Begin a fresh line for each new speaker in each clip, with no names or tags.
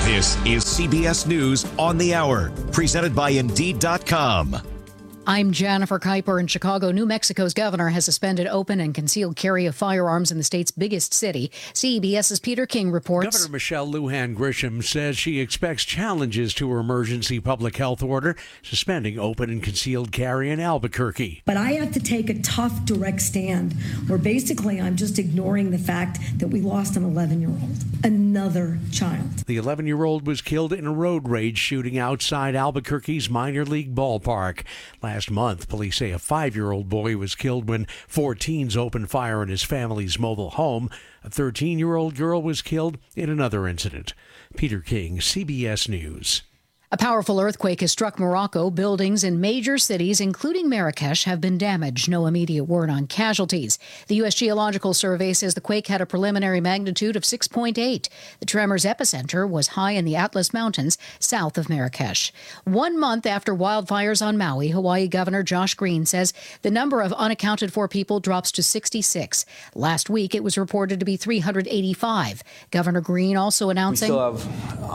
This is CBS News on the Hour, presented by Indeed.com.
I'm Jennifer Kuiper in Chicago. New Mexico's governor has suspended open and concealed carry of firearms in the state's biggest city. CBS's Peter King reports.
Governor Michelle Lujan Grisham says she expects challenges to her emergency public health order, suspending open and concealed carry in Albuquerque.
But I have to take a tough, direct stand where basically I'm just ignoring the fact that we lost an 11-year-old, another child.
The 11-year-old was killed in a road rage shooting outside Albuquerque's minor league ballpark. Last month, police say a 5-year-old boy was killed when 4 teens opened fire in his family's mobile home. A 13-year-old girl was killed in another incident. Peter King, CBS News.
A powerful earthquake has struck Morocco. Buildings in major cities, including Marrakesh, have been damaged. No immediate word on casualties. The U.S. Geological Survey says the quake had a preliminary magnitude of 6.8. The tremor's epicenter was high in the Atlas Mountains, south of Marrakesh. 1 month after wildfires on Maui, Hawaii Governor Josh Green says the number of unaccounted for people drops to 66. Last week, it was reported to be 385. Governor Green also announcing...
We still have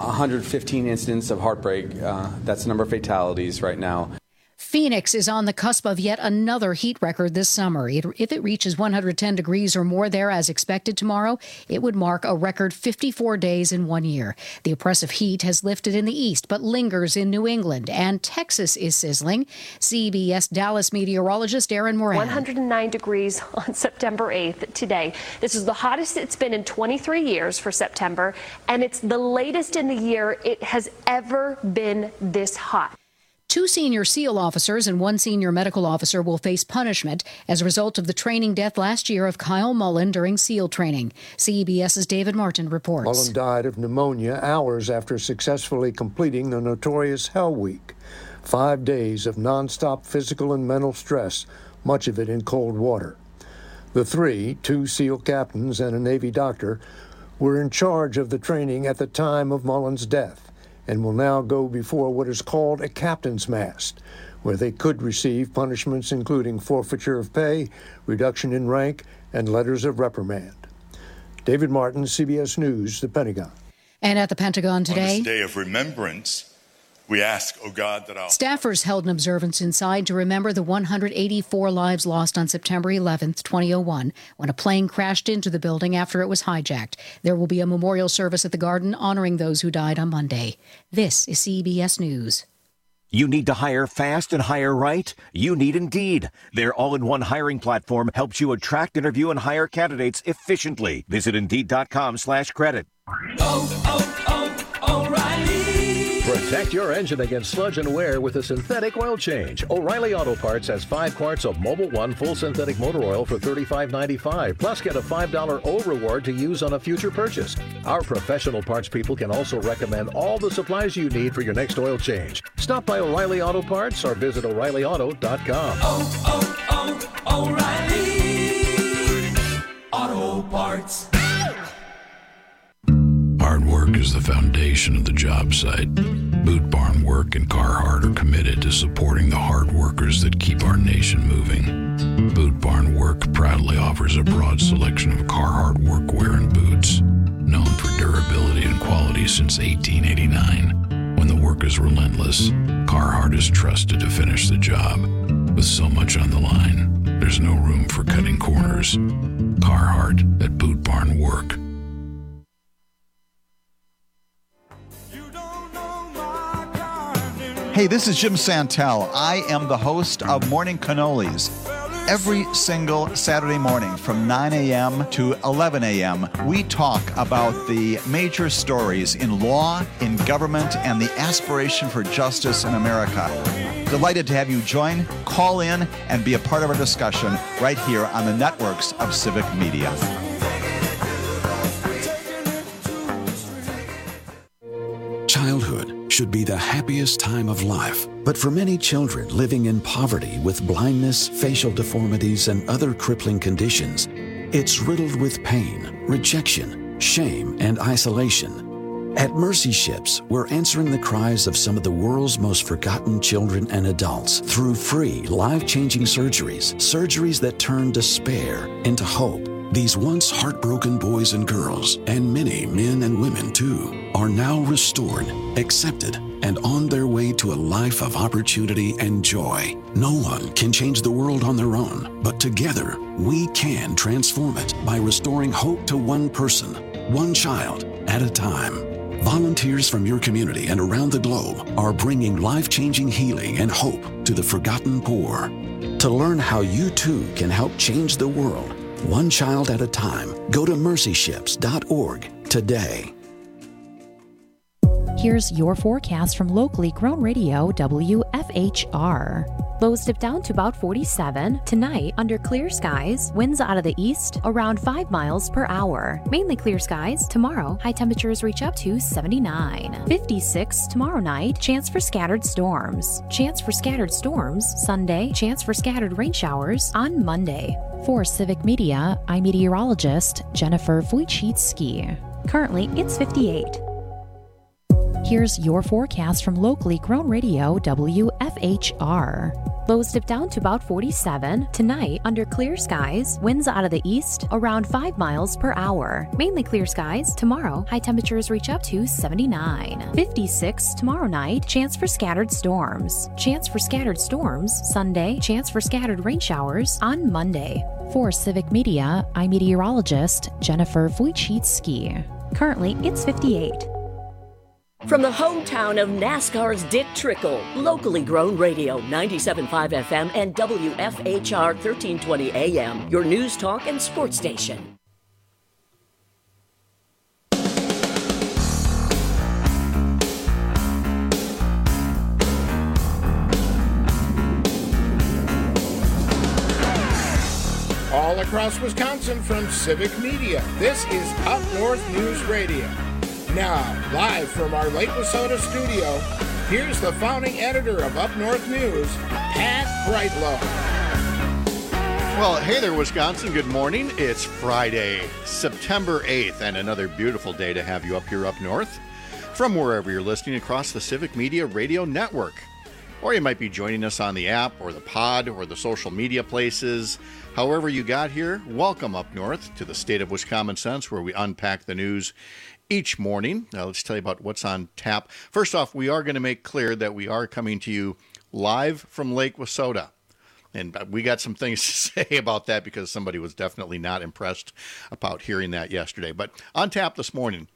115 incidents of heartbreak. That's the number of fatalities right now.
Phoenix is on the cusp of yet another heat record this summer. If it reaches 110 degrees or more there as expected tomorrow, it would mark a record 54 days in 1 year. The oppressive heat has lifted in the east, but lingers in New England, and Texas is sizzling. CBS Dallas meteorologist Aaron Moran.
109 degrees on September 8th today. This is the hottest it's been in 23 years for September, and it's the latest in the year it has ever been this hot.
2 senior SEAL officers and 1 senior medical officer will face punishment as a result of the training death last year of Kyle Mullen during SEAL training. CBS's David Martin reports.
Mullen died of pneumonia hours after successfully completing the notorious Hell Week. 5 days of nonstop physical and mental stress, much of it in cold water. The 3, 2 SEAL captains and a Navy doctor, were in charge of the training at the time of Mullen's death, and will now go before what is called a captain's mast, where they could receive punishments including forfeiture of pay, reduction in rank, and letters of reprimand. David Martin, CBS News, the Pentagon.
And at the Pentagon today,
on this day of remembrance, we ask, oh God, that our
staffers held an observance inside to remember the 184 lives lost on September 11th, 2001, when a plane crashed into the building after it was hijacked. There will be a memorial service at the Garden honoring those who died on Monday. This is CBS News.
You need to hire fast and hire right? You need Indeed. Their all-in-one hiring platform helps you attract, interview, and hire candidates efficiently. Visit Indeed.com/credit.
O'Reilly. Protect your engine against sludge and wear with a synthetic oil change. O'Reilly Auto Parts has 5 quarts of Mobil 1 full synthetic motor oil for $35.95. Plus, get a $5 O reward to use on a future purchase. Our professional parts people can also recommend all the supplies you need for your next oil change. Stop by O'Reilly Auto Parts or visit O'ReillyAuto.com.
O'Reilly Auto Parts.
Hard work is the foundation of the job site. Boot Barn Work and Carhartt are committed to supporting the hard workers that keep our nation moving. Boot Barn Work proudly offers a broad selection of Carhartt workwear and boots, known for durability and quality since 1889. When the work is relentless, Carhartt is trusted to finish the job. With so much on the line, there's no room for cutting corners. Carhartt at Boot Barn Work.
Hey, this is Jim Santel. I am the host of Morning Cannolis. Every single Saturday morning from 9 a.m. to 11 a.m., we talk about the major stories in law, in government, and the aspiration for justice in America. Delighted to have you join, call in, and be a part of our discussion right here on the networks of Civic Media.
Childhood should be the happiest time of life, but for many children living in poverty with blindness, facial deformities, and other crippling conditions, it's riddled with pain, rejection, shame, and isolation. At Mercy Ships, we're answering the cries of some of the world's most forgotten children and adults through free, life-changing surgeries that turn despair into hope, These once heartbroken boys and girls, and many men and women too, are now restored, accepted, and on their way to a life of opportunity and joy. No one can change the world on their own, but together we can transform it by restoring hope to one person, one child at a time. Volunteers from your community and around the globe are bringing life-changing healing and hope to the forgotten poor. To learn how you too can help change the world, one child at a time, go to mercyships.org today.
Here's your forecast from locally grown radio WFHR. Lows dip down to about 47. Tonight, under clear skies, winds out of the east around 5 miles per hour. Mainly clear skies. Tomorrow, high temperatures reach up to 79. 56 tomorrow night, chance for scattered storms. Chance for scattered storms Sunday, chance for scattered rain showers on Monday. For Civic Media, I'm meteorologist Jennifer Wojcicki. Currently, it's 58. Here's your forecast from locally grown radio WFHR. Lows dip down to about 47. Tonight, under clear skies, winds out of the east around 5 miles per hour. Mainly clear skies. Tomorrow, high temperatures reach up to 79. 56 tomorrow night, chance for scattered storms. Chance for scattered storms Sunday, chance for scattered rain showers on Monday. For Civic Media, I'm meteorologist Jennifer Wojcicki. Currently, it's 58.
From the hometown of NASCAR's Dick Trickle, locally grown radio, 97.5 FM and WFHR 1320 AM, your news, talk, and sports station.
All across Wisconsin from Civic Media, this is Up North News Radio. Now, live from our Lake Wissota studio, here's the founding editor of Up North News, Pat Brightlow.
Well, hey there, Wisconsin. Good morning. It's Friday, September 8th, and another beautiful day to have you up here up north from wherever you're listening across the Civic Media Radio Network. Or you might be joining us on the app or the pod or the social media places. However you got here, welcome up north to the state of Wisconsin, where we unpack the news each morning. Now let's tell you about what's on tap. First off, we are going to make clear that we are coming to you live from Lake Wissota. And we got some things to say about that because somebody was definitely not impressed about hearing that yesterday. But on tap this morning,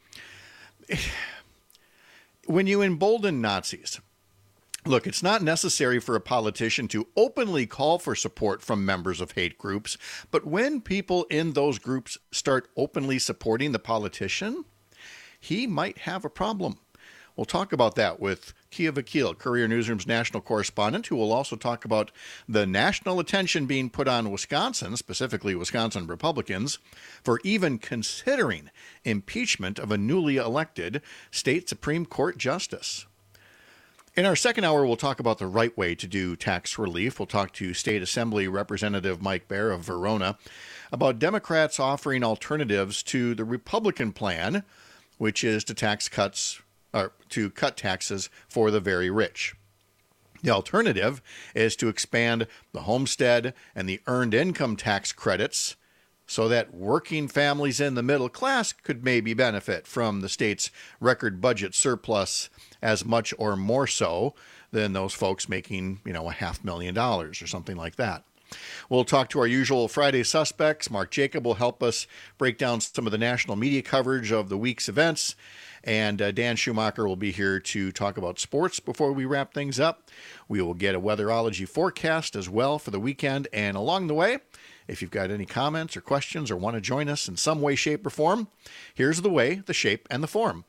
when you embolden Nazis, look, it's not necessary for a politician to openly call for support from members of hate groups, but when people in those groups start openly supporting the politician, he might have a problem. We'll talk about that with Kia Vakil, Courier Newsroom's national correspondent, who will also talk about the national attention being put on Wisconsin, specifically Wisconsin Republicans, for even considering impeachment of a newly elected state Supreme Court justice. In our second hour, we'll talk about the right way to do tax relief. We'll talk to State Assembly Representative Mike Baer of Verona about Democrats offering alternatives to the Republican plan, which is to cut taxes for the very rich. The alternative is to expand the homestead and the earned income tax credits so that working families in the middle class could maybe benefit from the state's record budget surplus as much or more so than those folks making, $500,000 or something like that. We'll talk to our usual Friday suspects. Mark Jacob will help us break down some of the national media coverage of the week's events. And Dan Schumacher will be here to talk about sports before we wrap things up. We will get a weatherology forecast as well for the weekend. And along the way, if you've got any comments or questions or want to join us in some way, shape, or form, here's the way, the shape, and the form.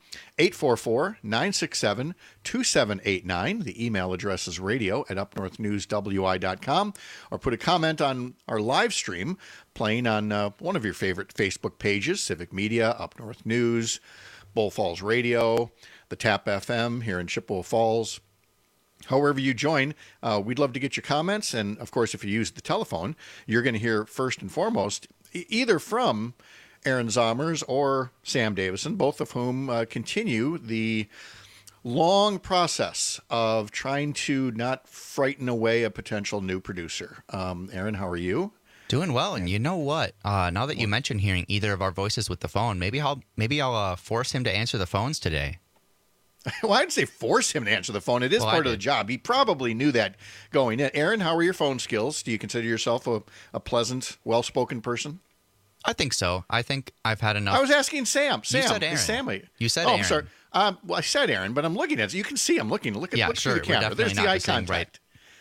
844-967-2789. The email address is radio@upnorthnewswi.com, or put a comment on our live stream playing on one of your favorite Facebook pages, Civic Media, Up North News, Bull Falls Radio, the Tap FM here in Chippewa Falls. However you join, we'd love to get your comments. And, of course, if you use the telephone, you're going to hear first and foremost either from Aaron Zommers or Sam Davison, both of whom continue the long process of trying to not frighten away a potential new producer. Aaron, how are you?
Doing well, and you know what? Now that you mentioned hearing either of our voices with the phone, maybe I'll force him to answer the phones today.
Well, I'd say force him to answer the phone. It is part of the job. He probably knew that going in. Aaron, how are your phone skills? Do you consider yourself a pleasant, well-spoken person?
I think so. I think I've had enough.
I was asking Sam.
You said Aaron. You said Aaron.
I'm sorry. Well, I said Aaron, but I'm looking at it. You can see I'm looking. Look through the camera. There's the eye contact.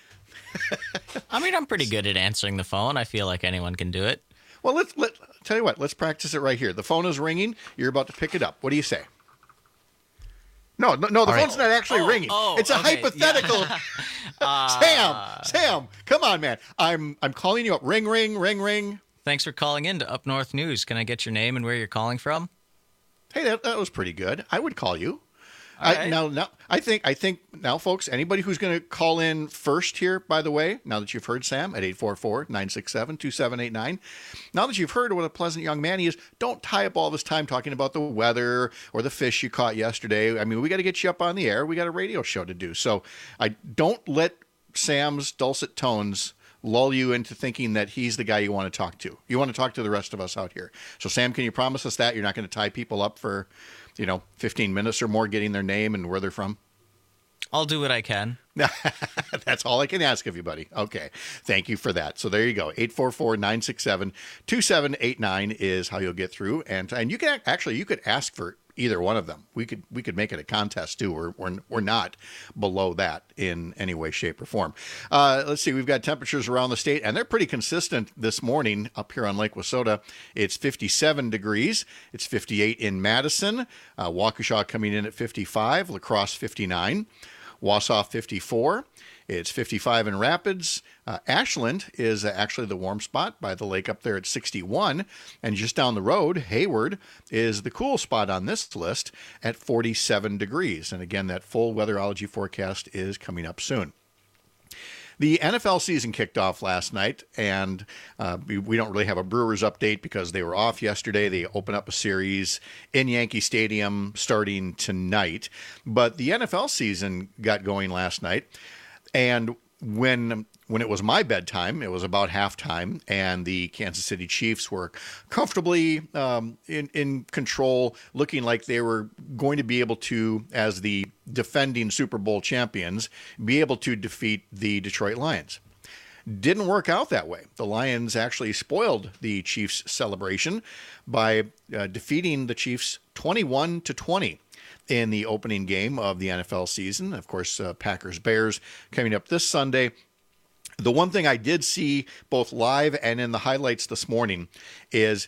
I mean, I'm pretty good at answering the phone. I feel like anyone can do it.
Well, let's tell you what. Let's practice it right here. The phone is ringing. You're about to pick it up. What do you say? No, the phone's not actually ringing. It's a hypothetical. Yeah. Sam, come on, man. I'm calling you up. Ring, ring, ring, ring.
Thanks for calling in to Up North News. Can I get your name and where you're calling from?
Hey, that was pretty good. I would call you.
Right.
Now, I think now, folks, anybody who's going to call in first here, by the way, now that you've heard Sam at 844-967-2789, now that you've heard what a pleasant young man he is, don't tie up all this time talking about the weather or the fish you caught yesterday. I mean, we got to get you up on the air. We got a radio show to do. So I don't let Sam's dulcet tones lull you into thinking that he's the guy you want to talk to. You want to talk to the rest of us out here. So, Sam, can you promise us that you're not going to tie people up for 15 minutes or more getting their name and where they're from?
I'll do what I can.
That's all I can ask of you, buddy. Okay. Thank you for that. So there you go. 844-967-2789 is how you'll get through. And you can you could ask for either one of them. We could make it a contest too. We're not below that in any way, shape, or form. Let's see. We've got temperatures around the state, and they're pretty consistent this morning up here on Lake Wissota. It's 57 degrees. It's 58 in Madison. Waukesha coming in at 55. La Crosse 59. Wausau 54. It's 55 in Rapids. Ashland is actually the warm spot by the lake up there at 61. And just down the road, Hayward is the cool spot on this list at 47 degrees. And again, that full weatherology forecast is coming up soon. The NFL season kicked off last night, and we don't really have a Brewers update because they were off yesterday. They open up a series in Yankee Stadium starting tonight. But the NFL season got going last night, and when it was my bedtime, it was about halftime, and the Kansas City Chiefs were comfortably in control, looking like they were going to be able to, as the defending Super Bowl champions, be able to defeat the Detroit Lions. Didn't work out that way. The Lions actually spoiled the Chiefs' celebration by defeating the Chiefs 21-20. In the opening game of the NFL season. Of course, Packers-Bears coming up this Sunday. The one thing I did see both live and in the highlights this morning is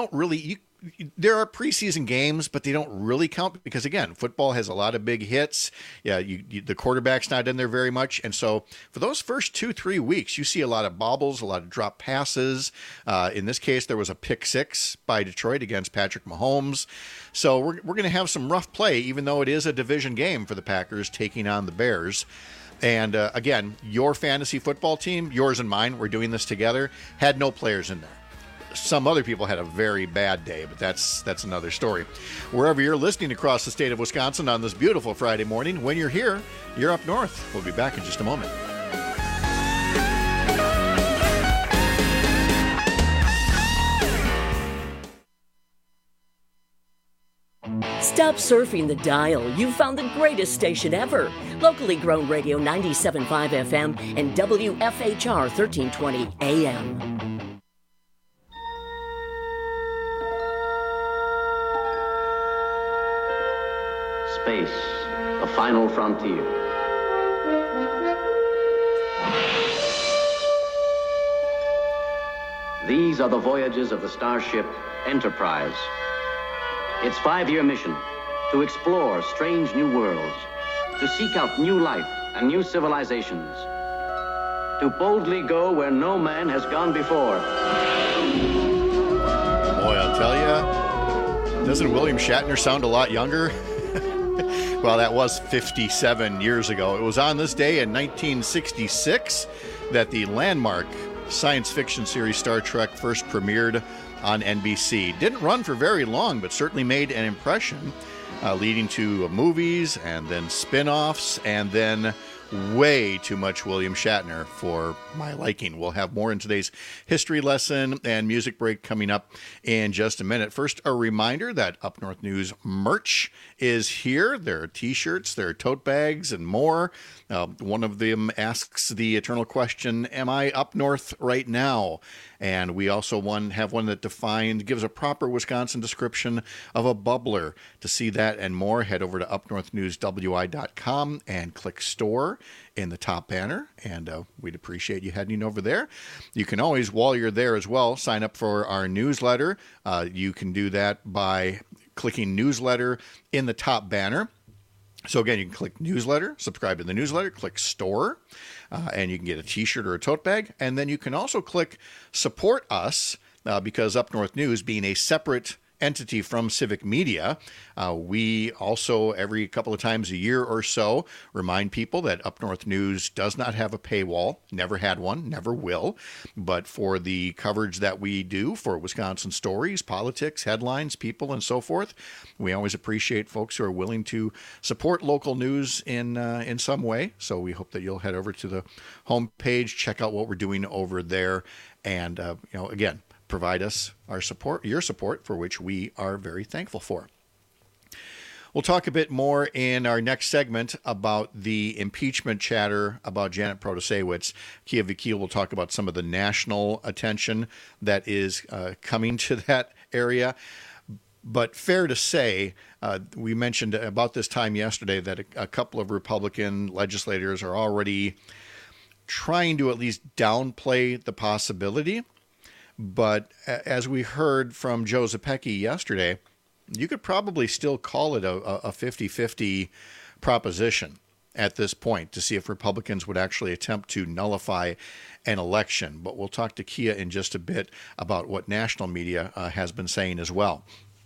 there are preseason games, but they don't really count because, again, football has a lot of big hits. Yeah, the quarterback's not in there very much. And so for those first 2-3 weeks, you see a lot of bobbles, a lot of drop passes. In this case, there was a pick six by Detroit against Patrick Mahomes. So we're going to have some rough play, even though it is a division game for the Packers taking on the Bears. And again, your fantasy football team, yours and mine, we're doing this together, had no players in there. Some other people had a very bad day, but that's another story. Wherever you're listening across the state of Wisconsin on this beautiful Friday morning, when you're here, you're up north. We'll be back in just a moment.
Stop surfing the dial. You've found the greatest station ever. Locally grown radio 97.5 FM and WFHR 1320 AM.
Space, the final frontier. These are the voyages of the starship Enterprise. Its 5-year mission, to explore strange new worlds, to seek out new life and new civilizations, to boldly go where no man has gone before.
Boy, I'll tell you, doesn't William Shatner sound a lot younger? Well, that was 57 years ago. It was on this day in 1966 that the landmark science fiction series Star Trek first premiered on NBC. Didn't run for very long, but certainly made an impression. leading to movies and then spin-offs and then way too much William Shatner for my liking. We'll have more in today's history lesson and music break coming up in just a minute. First, a reminder that Up North News merch is here. There are t-shirts, there are tote bags, and more. One of them asks the eternal question, am I up north right now? And we also have one that gives a proper Wisconsin description of a bubbler. To see that and more, head over to upnorthnewswi.com and click store in the top banner, and we'd appreciate you heading over there. You can always, while you're there as well, sign up for our newsletter. You can do that by clicking newsletter in the top banner. So again, you can click newsletter, subscribe to the newsletter, click store, and you can get a t-shirt or a tote bag. And then you can also click support us, because Up North News, being a separate entity from Civic Media, we also every couple of times a year or so remind people that Up North News does not have a paywall, never had one, never will. But for the coverage that we do for Wisconsin stories, politics, headlines, people, and so forth, we always appreciate folks who are willing to support local news in some way. So we hope that you'll head over to the homepage, check out what we're doing over there, and again, provide us your support, for which we are very thankful for. We'll talk a bit more in our next segment about the impeachment chatter about Janet Protasiewicz. Kia Vakil will talk about some of the national attention that is coming to that area. But fair to say, we mentioned about this time yesterday that a couple of Republican legislators are already trying to at least downplay the possibility. But as we heard from Joe Zepecki yesterday, you could probably still call it a 50-50 proposition at this point to see if Republicans would actually attempt to nullify an election. But we'll talk to Kia in just a bit about what national media has been saying as well.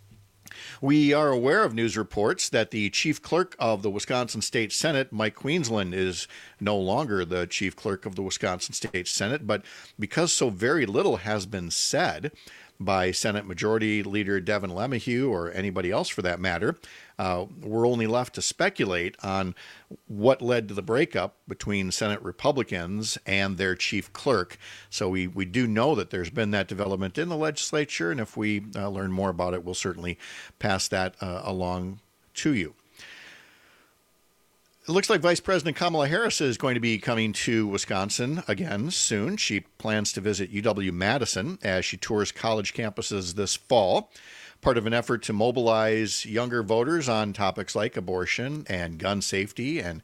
We are aware of news reports that the chief clerk of the Wisconsin State Senate, Mike Queensland, is no longer the chief clerk of the Wisconsin State Senate. But because so very little has been said by Senate Majority Leader Devin LeMahieu, or anybody else for that matter, we're only left to speculate on what led to the breakup between Senate Republicans and their chief clerk. So we do know that there's been that development in the legislature, and if we learn more about it, we'll certainly pass that along to you. It looks like Vice President Kamala Harris is going to be coming to Wisconsin again soon. She plans to visit UW-Madison as she tours college campuses this fall, part of an effort to mobilize younger voters on topics like abortion and gun safety and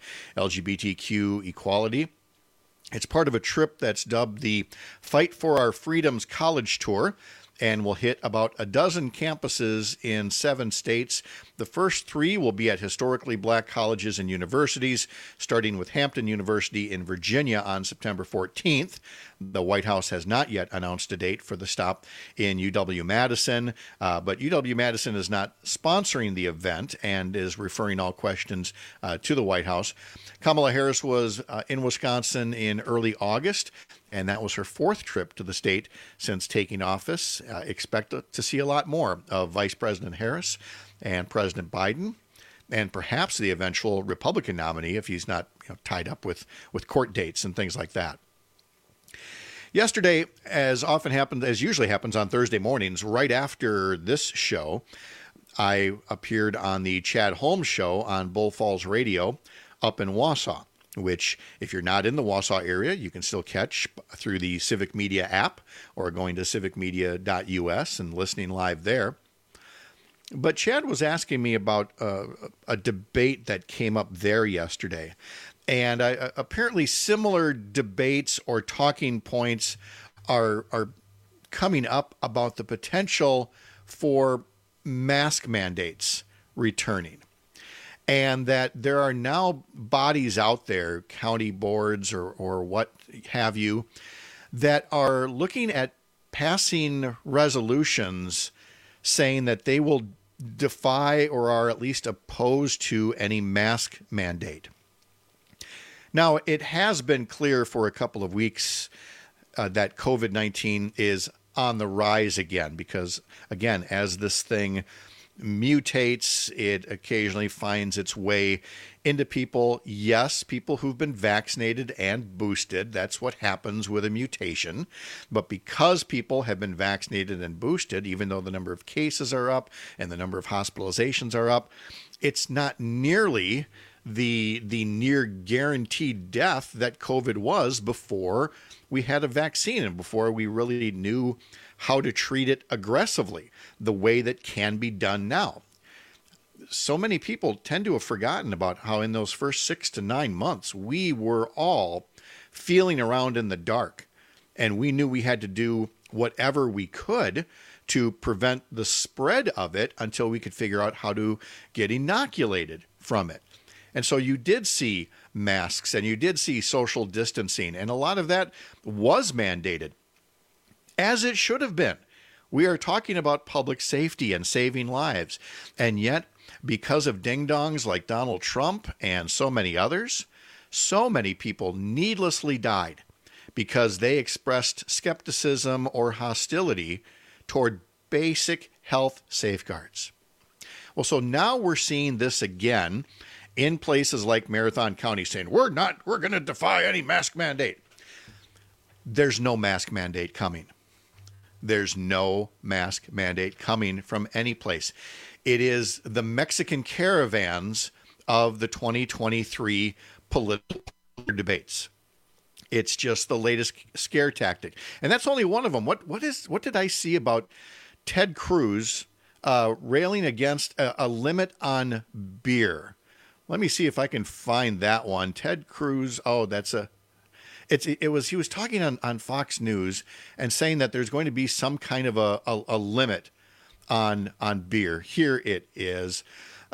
LGBTQ equality. It's part of a trip that's dubbed the Fight for Our Freedoms College Tour, and will hit about a dozen campuses in 7 states. The first 3 will be at historically black colleges and universities, starting with Hampton University in Virginia on September 14th. The White House has not yet announced a date for the stop in UW-Madison, but UW-Madison is not sponsoring the event and is referring all questions to the White House. Kamala Harris was in Wisconsin in early August, and that was her 4th trip to the state since taking office. Expect to see a lot more of Vice President Harris and President Biden, and perhaps the eventual Republican nominee if he's not tied up with court dates and things like that. Yesterday, as usually happens on Thursday mornings, right after this show, I appeared on the Chad Holmes Show on Bull Falls Radio up in Wausau, which, if you're not in the Wausau area, you can still catch through the Civic Media app or going to civicmedia.us and listening live there. But Chad was asking me about a debate that came up there yesterday. And apparently similar debates or talking points are coming up about the potential for mask mandates returning. And that there are now bodies out there, county boards or what have you, that are looking at passing resolutions saying that they will defy or are at least opposed to any mask mandate. Now, it has been clear for a couple of weeks that COVID-19 is on the rise again, because, again, as this thing mutates. It occasionally finds its way into people. Yes, people who've been vaccinated and boosted. That's what happens with a mutation. But because people have been vaccinated and boosted, even though the number of cases are up and the number of hospitalizations are up, it's not nearly the near guaranteed death that COVID was before we had a vaccine and before we really knew how to treat it aggressively, the way that can be done now. So many people tend to have forgotten about how in those first 6 to 9 months, we were all feeling around in the dark, and we knew we had to do whatever we could to prevent the spread of it until we could figure out how to get inoculated from it. And so you did see masks and you did see social distancing, and a lot of that was mandated, as it should have been. We are talking about public safety and saving lives. And yet, because of ding-dongs like Donald Trump and so many others, so many people needlessly died because they expressed skepticism or hostility toward basic health safeguards. Well, so now we're seeing this again in places like Marathon County saying, we're going to defy any mask mandate. There's no mask mandate coming. There's no mask mandate coming from any place. It is the Mexican caravans of the 2023 political debates. It's just the latest scare tactic. And that's only one of them. What did I see about Ted Cruz railing against a limit on beer? Let me see if I can find that one. Ted Cruz, he was talking on Fox News and saying that there's going to be some kind of a limit on beer. Here it is.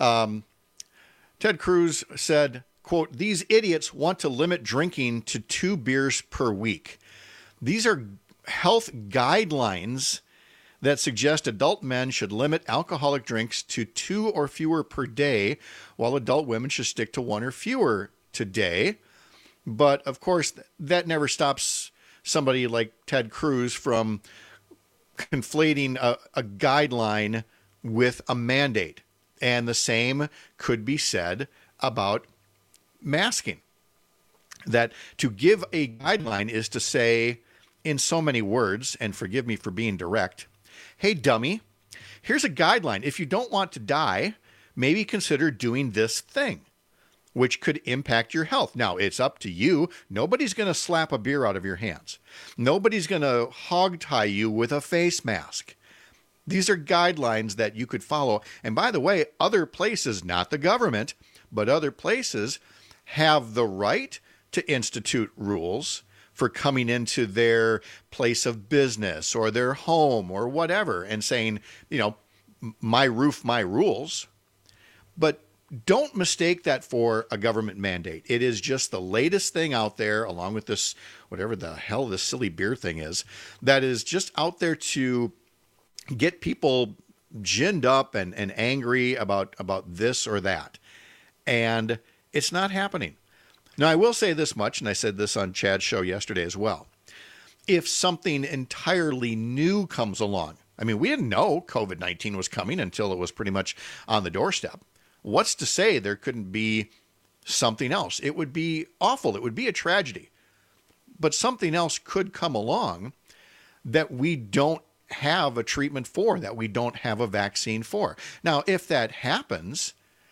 Ted Cruz said, quote, "These idiots want to limit drinking to 2 beers per week. These are health guidelines that suggest adult men should limit alcoholic drinks to 2 or fewer per day, while adult women should stick to 1 or fewer today." But of course, that never stops somebody like Ted Cruz from conflating a guideline with a mandate. And the same could be said about masking. That to give a guideline is to say, in so many words, and forgive me for being direct, hey, dummy, here's a guideline. If you don't want to die, maybe consider doing this thing, which could impact your health. Now, it's up to you. Nobody's going to slap a beer out of your hands. Nobody's going to hog tie you with a face mask. These are guidelines that you could follow. And by the way, other places, not the government, but other places have the right to institute rules for coming into their place of business or their home or whatever and saying, my roof, my rules. But don't mistake that for a government mandate. It is just the latest thing out there, along with this, whatever the hell this silly beer thing is, that is just out there to get people ginned up and angry about this or that. And it's not happening. Now, I will say this much, and I said this on Chad's show yesterday as well. If something entirely new comes along, I mean, we didn't know COVID-19 was coming until it was pretty much on the doorstep. What's to say there couldn't be something else? It would be awful. It would be a tragedy. But something else could come along that we don't have a treatment for, that we don't have a vaccine for. Now, if that happens,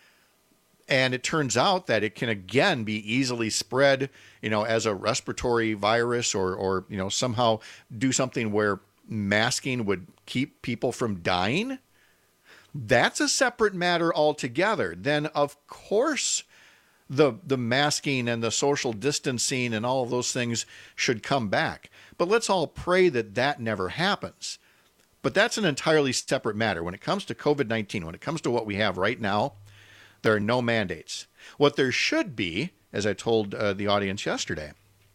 and it turns out that it can again be easily spread, as a respiratory virus or somehow do something where masking would keep people from dying, that's a separate matter altogether. Then, of course, the masking and the social distancing and all of those things should come back. But let's all pray that never happens. But that's an entirely separate matter. When it comes to COVID-19, when it comes to what we have right now, there are no mandates. What there should be, as I told the audience yesterday,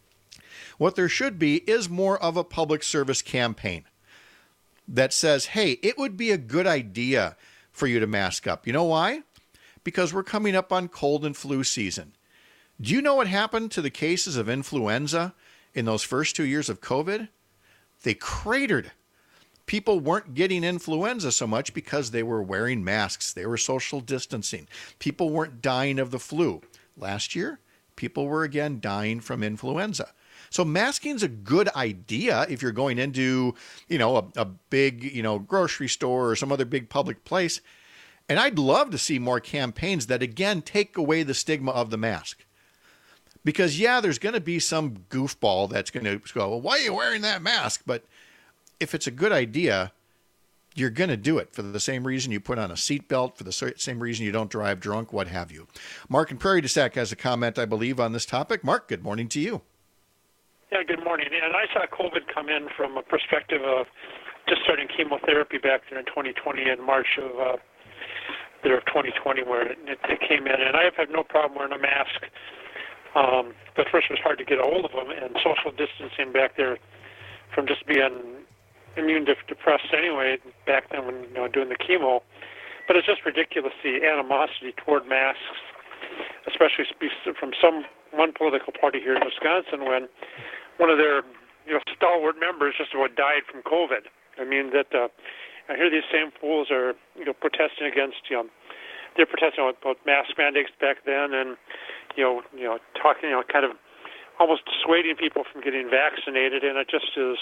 what there should be is more of a public service campaign that says, hey, it would be a good idea for you to mask up. You know why? Because we're coming up on cold and flu season. Do you know what happened to the cases of influenza in those first 2 years of COVID? They cratered. people weren't getting influenza so much because they were wearing masks. They were social distancing. People weren't dying of the flu. Last year, people were again dying from influenza. So masking's a good idea if you're going into, a big, grocery store or some other big public place. And I'd love to see more campaigns that, again, take away the stigma of the mask. Because, there's going to be some goofball that's going to go, well, why are you wearing that mask? But if it's a good idea, you're going to do it for the same reason you put on a seatbelt, for the same reason you don't drive drunk, what have you. Mark in Prairie du Sac has a comment, I believe, on this topic. Mark, good morning to you.
Yeah, good morning. And I saw COVID come in from a perspective of just starting chemotherapy back there in 2020 in March of 2020 where it came in. And I have had no problem wearing a mask. But first it was hard to get a hold of them, and social distancing back there from just being immune depressed anyway back then when doing the chemo. But it's just ridiculous, the animosity toward masks, especially from one political party here in Wisconsin when one of their stalwart members just about died from COVID. I mean that I hear these same fools are protesting against they're protesting about mask mandates back then and talking kind of almost dissuading people from getting vaccinated, and it just is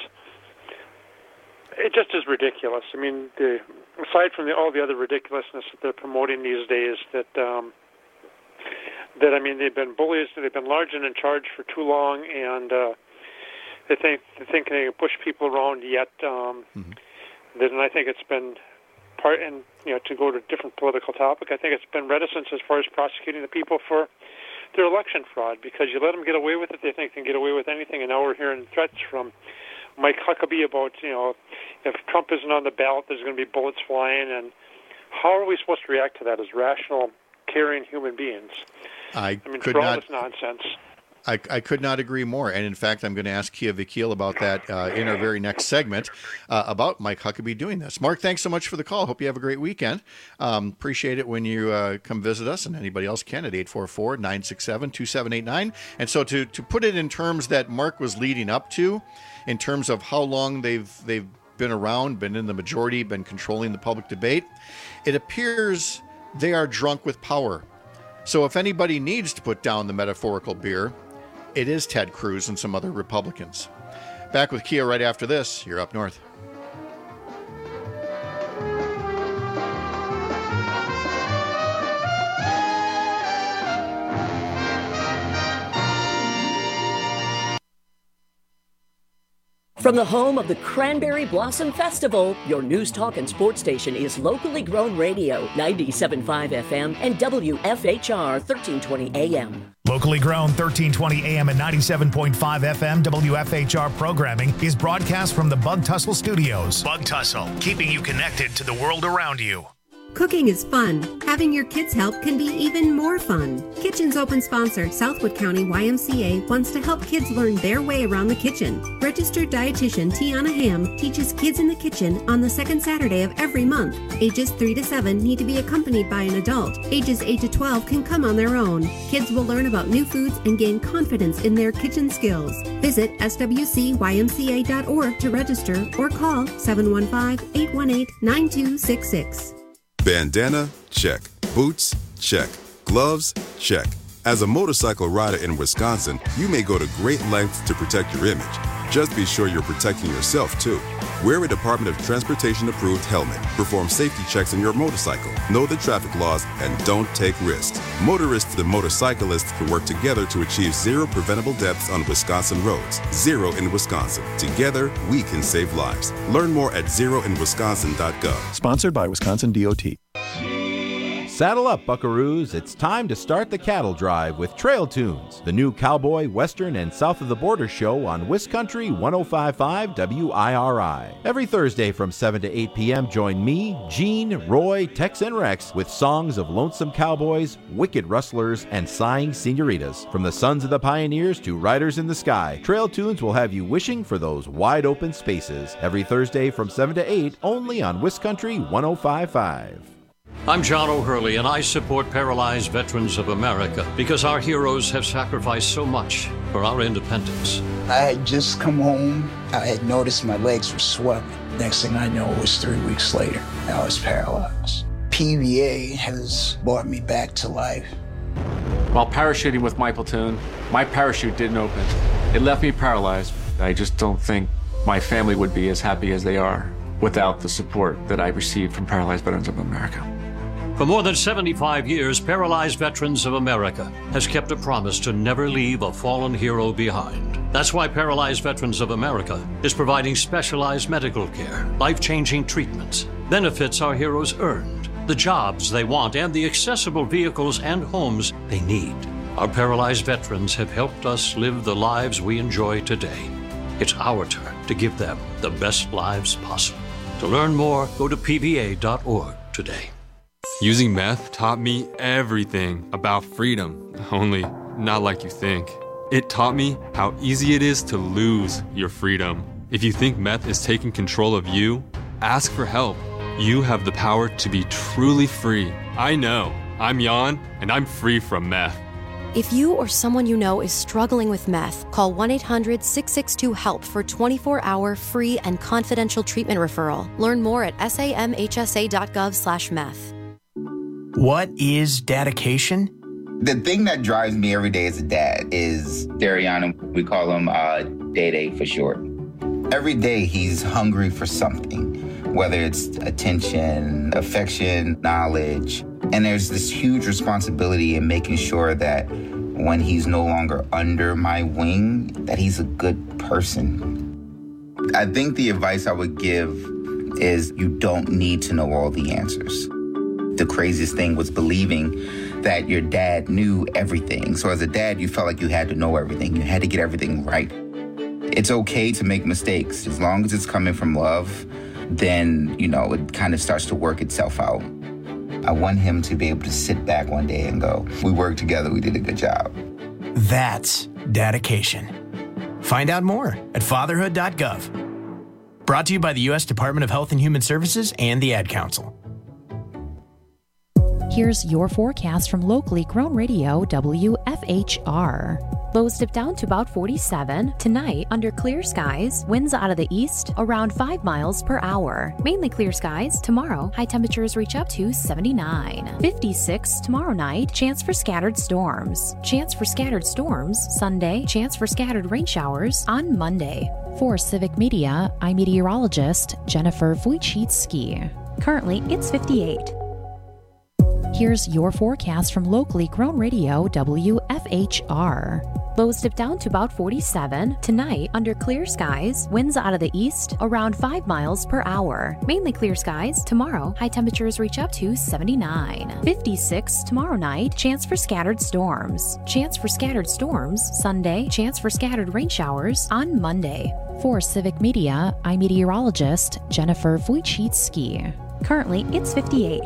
ridiculous. I mean, aside from all the other ridiculousness that they're promoting these days, that I mean, they've been bullies, they've been large and in charge for too long, and they think they can push people around yet. And I think it's been part, and to go to a different political topic, I think it's been reticence as far as prosecuting the people for their election fraud, because you let them get away with it, they think they can get away with anything, and now we're hearing threats from Mike Huckabee about, if Trump isn't on the ballot, there's going to be bullets flying, and how are we supposed to react to that as rational, caring human beings? I mean, for all this nonsense.
I could not agree more. And in fact, I'm going to ask Kia Vakil about that in our very next segment about Mike Huckabee doing this. Mark, thanks so much for the call. Hope you have a great weekend. Appreciate it when you come visit us, and anybody else can at 844-967-2789. And so to put it in terms that Mark was leading up to, in terms of how long they've been around, been in the majority, been controlling the public debate, it appears they are drunk with power. So if anybody needs to put down the metaphorical beer, it is Ted Cruz and some other Republicans. Back with Kia right after this. You're Up North.
From the home of the Cranberry Blossom Festival, your news, talk, and sports station is locally grown radio, 97.5 FM and WFHR 1320 AM.
Locally grown 1320 AM and 97.5 FM WFHR programming is broadcast from the Bug Tussle Studios. Bug Tussle, keeping you connected to the world around you.
Cooking is fun. Having your kids help can be even more fun. Kitchen's open sponsor, Southwood County YMCA, wants to help kids learn their way around the kitchen. Registered dietitian Tiana Ham teaches Kids in the Kitchen on the second Saturday of every month. Ages 3 to 7 need to be accompanied by an adult. Ages 8 to 12 can come on their own. Kids will learn about new foods and gain confidence in their kitchen skills. Visit swcymca.org to register or call 715-818-9266.
Bandana? Check. Boots? Check. Gloves? Check. As a motorcycle rider in Wisconsin, you may go to great lengths to protect your image. Just be sure you're protecting yourself, too. Wear a Department of Transportation-approved helmet. Perform safety checks on your motorcycle. Know the traffic laws and don't take risks. Motorists and motorcyclists can work together to achieve zero preventable deaths on Wisconsin roads. Zero in Wisconsin. Together, we can save lives. Learn more at zeroinwisconsin.gov.
Sponsored by Wisconsin DOT.
Saddle up, buckaroos. It's time to start the cattle drive with Trail Tunes, the new cowboy, western, and south of the border show on WisCountry 105.5 WIRI. Every Thursday from 7 to 8 p.m., join me, Gene, Roy, Tex, and Rex with songs of lonesome cowboys, wicked rustlers, and sighing senoritas. From the sons of the pioneers to riders in the sky, Trail Tunes will have you wishing for those wide open spaces. Every Thursday from 7 to 8, only on WisCountry 105.5.
I'm John O'Hurley, and I support Paralyzed Veterans of America because our heroes have sacrificed so much for our independence.
I had just come home. I had noticed my legs were swelling.
Next thing I know, it was 3 weeks later. I was paralyzed. PVA has brought me back to life.
While parachuting with my platoon, my parachute didn't open. It left me paralyzed. I just don't think my family would be as happy as they are without the support that I received from Paralyzed Veterans of America.
For more than 75 years, Paralyzed Veterans of America has kept a promise to never leave a fallen hero behind. That's why Paralyzed Veterans of America is providing specialized medical care, life-changing treatments, benefits our heroes earned, the jobs they want, and the accessible vehicles and homes they need. Our paralyzed veterans have helped us live the lives we enjoy today. It's our turn to give them the best lives possible. To learn more, go to pva.org today.
Using meth taught me everything about freedom, only not like you think. It taught me how easy it is to lose your freedom. If you think meth is taking control of you, ask for help. You have the power to be truly free. I know. I'm Jan, and I'm free from meth.
If you or someone you know is struggling with meth, call 1-800-662-HELP for 24-hour free and confidential treatment referral. Learn more at samhsa.gov/meth.
What is dedication?
The thing that drives me every day as a dad is Dariana. We call him Day for short. Every day he's hungry for something, whether it's attention, affection, knowledge. And there's this huge responsibility in making sure that when he's no longer under my wing, that he's a good person. I think the advice I would give is you don't need to know all the answers. The craziest thing was believing that your dad knew everything. So as a dad, you felt like you had to know everything. You had to get everything right. It's okay to make mistakes. As long as it's coming from love, then, it kind of starts to work itself out. I want him to be able to sit back one day and go, we worked together, we did a good job.
That's dedication. Find out more at fatherhood.gov. Brought to you by the U.S. Department of Health and Human Services and the Ad Council.
Here's your forecast from locally grown radio WFHR. Lows dip down to about 47. Tonight, under clear skies, winds out of the east around 5 miles per hour. Mainly clear skies. Tomorrow, high temperatures reach up to 79. 56 tomorrow night, chance for scattered storms. Chance for scattered storms Sunday, chance for scattered rain showers on Monday. For Civic Media, I'm meteorologist Jennifer Wojcicki. Currently, it's 58. Here's your forecast from locally grown radio WFHR. Lows dip down to about 47. Tonight, under clear skies, winds out of the east around 5 miles per hour. Mainly clear skies. Tomorrow, high temperatures reach up to 79. 56 tomorrow night, chance for scattered storms. Chance for scattered storms Sunday, chance for scattered rain showers on Monday. For Civic Media, I'm meteorologist Jennifer Wojcicki. Currently, it's 58.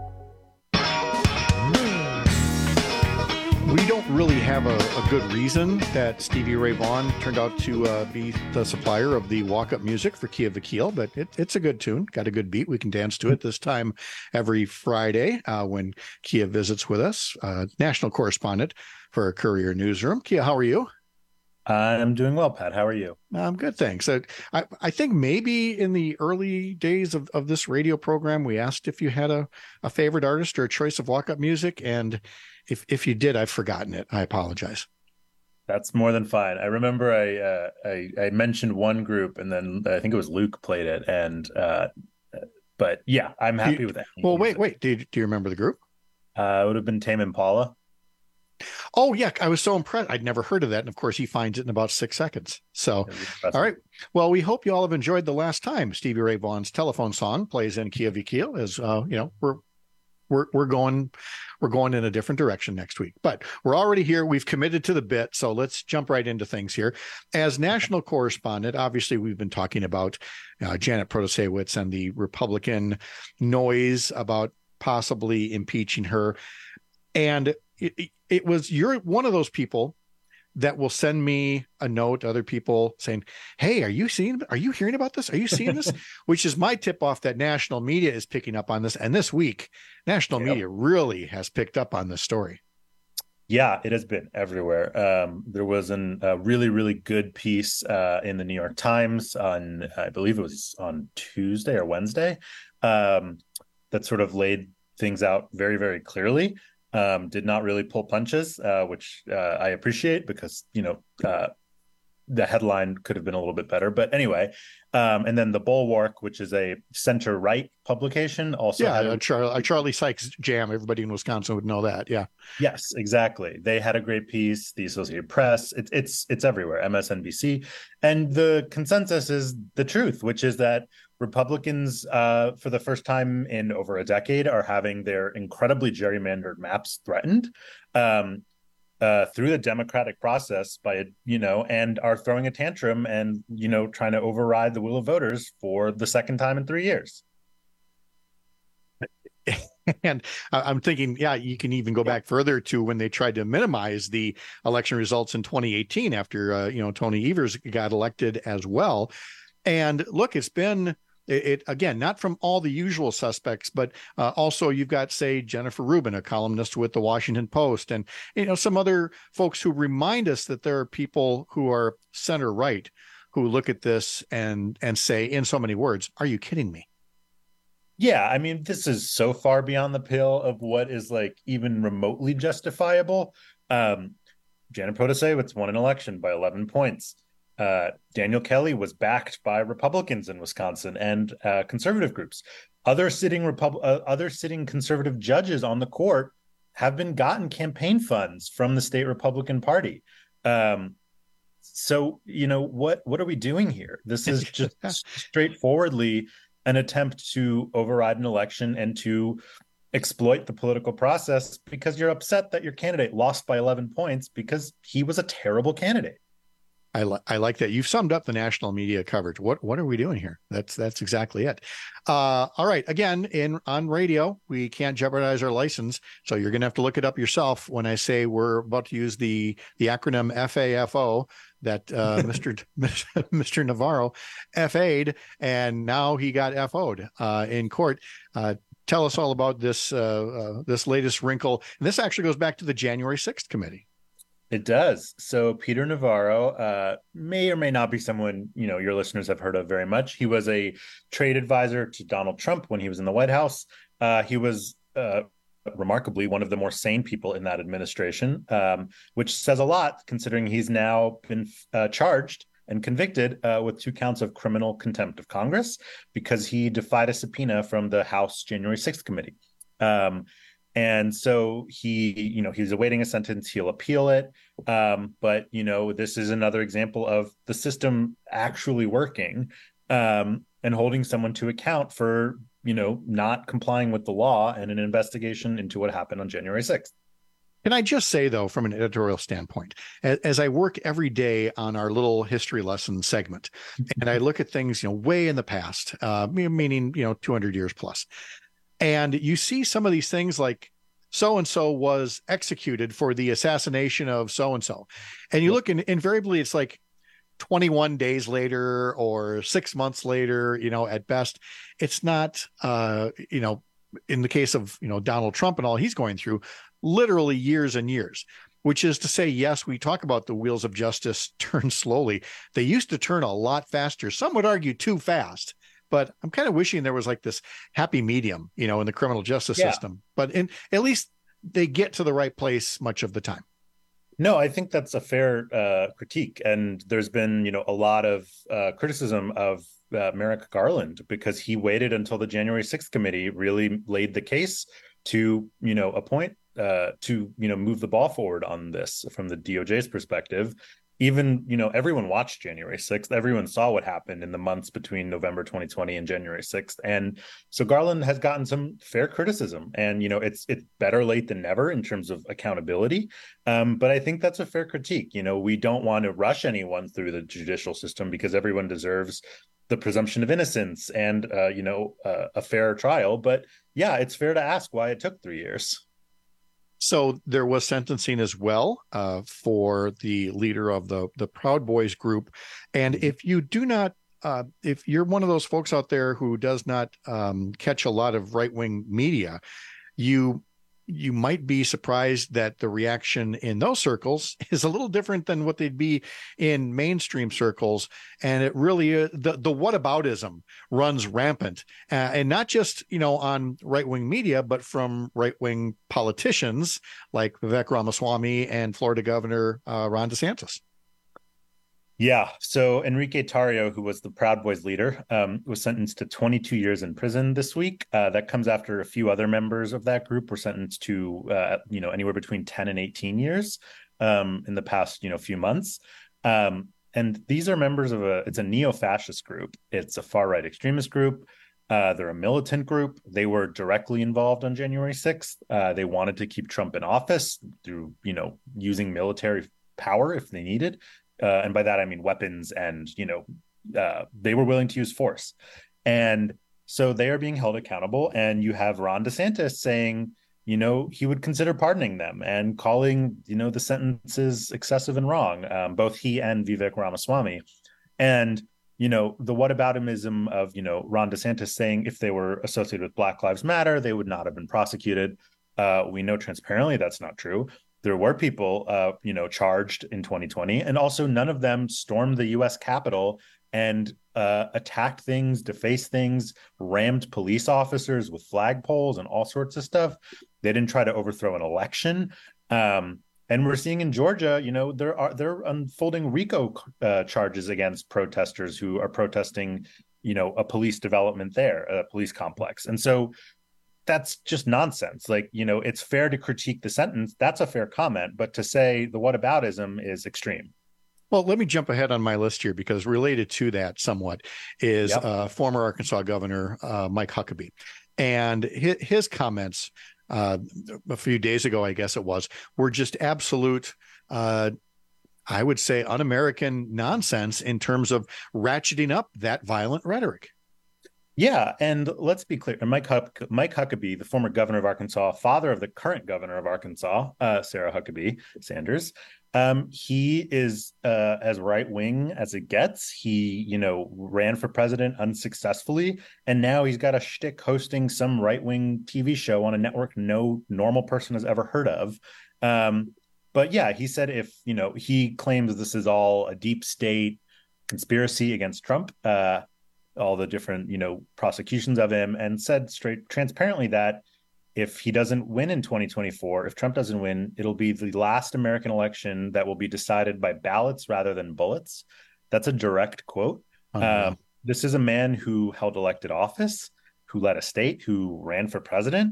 We don't really have a good reason that Stevie Ray Vaughan turned out to be the supplier of the walk-up music for Key of the Keel, but it's a good tune, got a good beat. We can dance to it this time every Friday when Kia visits with us, national correspondent for Courier Newsroom. Kia, how are you?
I'm doing well, Pat. How are you?
I'm good, thanks. I think maybe in the early days of this radio program, we asked if you had a favorite artist or a choice of walk-up music, and if you did, I've forgotten it. I apologize.
That's more than fine. I remember I mentioned one group, and then I think it was Luke played it, and but yeah, I'm happy with that.
Well, wait. Do you remember the group?
It would have been Tame Impala.
Oh, yeah. I was so impressed. I'd never heard of that. And of course, he finds it in about 6 seconds. So, all right. Well, we hope you all have enjoyed the last time Stevie Ray Vaughan's telephone song plays in Key of the Keel. As we're going in a different direction next week, but we're already here. We've committed to the bit. So let's jump right into things here. As national correspondent, obviously, we've been talking about Janet Protasiewicz and the Republican noise about possibly impeaching her. And you're one of those people that will send me a note, other people saying, hey, are you hearing about this? Are you seeing this? Which is my tip off that national media is picking up on this. And this week, national media really has picked up on this story.
Yeah, it has been everywhere. There was a really, really good piece in the New York Times on, I believe it was on Tuesday or Wednesday, that sort of laid things out very, very clearly. Did not really pull punches, which I appreciate because, the headline could have been a little bit better. But anyway, and then The Bulwark, which is a center-right publication, also
Charlie Sykes jam. Everybody in Wisconsin would know that. Yeah.
Yes, exactly. They had a great piece. The Associated Press. It's everywhere. MSNBC, and the consensus is the truth, which is that Republicans, for the first time in over a decade, are having their incredibly gerrymandered maps threatened. Through the democratic process and are throwing a tantrum and, trying to override the will of voters for the second time in 3 years.
And I'm thinking, you can even go back further to when they tried to minimize the election results in 2018 after, Tony Evers got elected as well. And look, it's been... It again, not from all the usual suspects, but also you've got, say, Jennifer Rubin, a columnist with the Washington Post, and some other folks who remind us that there are people who are center right who look at this and say, in so many words, "Are you kidding me?"
Yeah, I mean, this is so far beyond the pale of what is even remotely justifiable. Janet Protasewicz won an election by 11 points. Daniel Kelly was backed by Republicans in Wisconsin and conservative groups. Other sitting conservative judges on the court have been gotten campaign funds from the state Republican Party. So, what are we doing here? This is just straightforwardly an attempt to override an election and to exploit the political process because you're upset that your candidate lost by 11 points because he was a terrible candidate.
I like that. You've summed up the national media coverage. What are we doing here? That's exactly it. All right. Again, on radio, we can't jeopardize our license, so you're going to have to look it up yourself when I say we're about to use the acronym FAFO that Mr. Navarro FA'd, and now he got FO'd in court. Tell us all about this latest wrinkle. And this actually goes back to the January 6th committee.
It does. So Peter Navarro may or may not be someone, your listeners have heard of very much. He was a trade advisor to Donald Trump when he was in the White House. He was remarkably one of the more sane people in that administration, which says a lot considering he's now been charged and convicted with 2 counts of criminal contempt of Congress because he defied a subpoena from the House January 6th committee. And so he's awaiting a sentence. He'll appeal it. But, this is another example of the system actually working and holding someone to account for, not complying with the law and an investigation into what happened on January 6th.
Can I just say, though, from an editorial standpoint, as I work every day on our little history lesson segment, and I look at things, way in the past, meaning, 200 years plus. And you see some of these things like so-and-so was executed for the assassination of so-and-so. And you look and invariably it's like 21 days later or 6 months later, at best. It's not, in the case of, Donald Trump and all he's going through, literally years and years, which is to say, yes, we talk about the wheels of justice turn slowly. They used to turn a lot faster. Some would argue too fast. But I'm kind of wishing there was like this happy medium, in the criminal justice system. But at least they get to the right place much of the time.
No, I think that's a fair critique. And there's been, a lot of criticism of Merrick Garland because he waited until the January 6th committee really laid the case to, appoint, to, move the ball forward on this from the DOJ's perspective. Even, everyone watched January 6th. Everyone saw what happened in the months between November 2020 and January 6th. And so Garland has gotten some fair criticism. And, it's better late than never in terms of accountability. But I think that's a fair critique. We don't want to rush anyone through the judicial system because everyone deserves the presumption of innocence and, a fair trial. But yeah, it's fair to ask why it took 3 years.
So there was sentencing as well for the leader of the Proud Boys group. And if you do not, if you're one of those folks out there who does not catch a lot of right-wing media, you you might be surprised that the reaction in those circles is a little different than what they'd be in mainstream circles. And it really, the whataboutism runs rampant, and not just, on right-wing media, but from right-wing politicians like Vivek Ramaswamy and Florida Governor Ron DeSantis.
Yeah. So Enrique Tarrio, who was the Proud Boys leader, was sentenced to 22 years in prison this week. That comes after a few other members of that group were sentenced to, anywhere between 10 and 18 years in the past, few months. And these are members of it's a neo-fascist group. It's a far-right extremist group. They're a militant group. They were directly involved on January 6th. They wanted to keep Trump in office through, using military power if they needed. And by that, I mean weapons and, they were willing to use force. And so they are being held accountable. And you have Ron DeSantis saying, he would consider pardoning them and calling, the sentences excessive and wrong, both he and Vivek Ramaswamy. And, the whataboutism of, Ron DeSantis saying if they were associated with Black Lives Matter, they would not have been prosecuted. We know transparently that's not true. There were people, charged in 2020, and also none of them stormed the U.S. Capitol and attacked things, defaced things, rammed police officers with flagpoles and all sorts of stuff. They didn't try to overthrow an election. And we're seeing in Georgia, they're unfolding RICO charges against protesters who are protesting, a police development there, a police complex. And so that's just nonsense. Like, it's fair to critique the sentence. That's a fair comment. But to say the whataboutism is extreme.
Well, let me jump ahead on my list here, because related to that somewhat is former Arkansas Governor Mike Huckabee. And his comments a few days ago, I guess it was, were just absolute, I would say, un-American nonsense in terms of ratcheting up that violent rhetoric.
Yeah, and let's be clear. Mike Huckabee, the former governor of Arkansas, father of the current governor of Arkansas, Sarah Huckabee Sanders, he is as right-wing as it gets. He, ran for president unsuccessfully, and now he's got a shtick hosting some right-wing TV show on a network no normal person has ever heard of. But yeah, he said if, he claims this is all a deep state conspiracy against Trump, all the different, prosecutions of him, and said transparently that if he doesn't win in 2024, if Trump doesn't win, it'll be the last American election that will be decided by ballots rather than bullets. That's a direct quote. This is a man who held elected office, who led a state, who ran for president.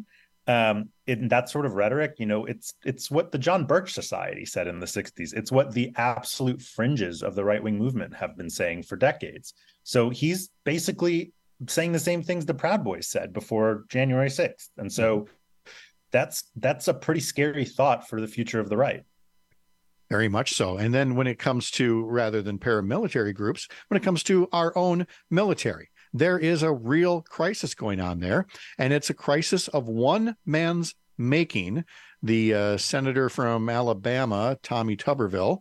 In that sort of rhetoric, it's what the John Birch Society said in the 60s. It's what the absolute fringes of the right-wing movement have been saying for decades. So he's basically saying the same things the Proud Boys said before January 6th. And so that's a pretty scary thought for the future of the right.
Very much so. And then when it comes to, rather than paramilitary groups, when it comes to our own military, there is a real crisis going on there. And it's a crisis of one man's making, the senator from Alabama, Tommy Tuberville.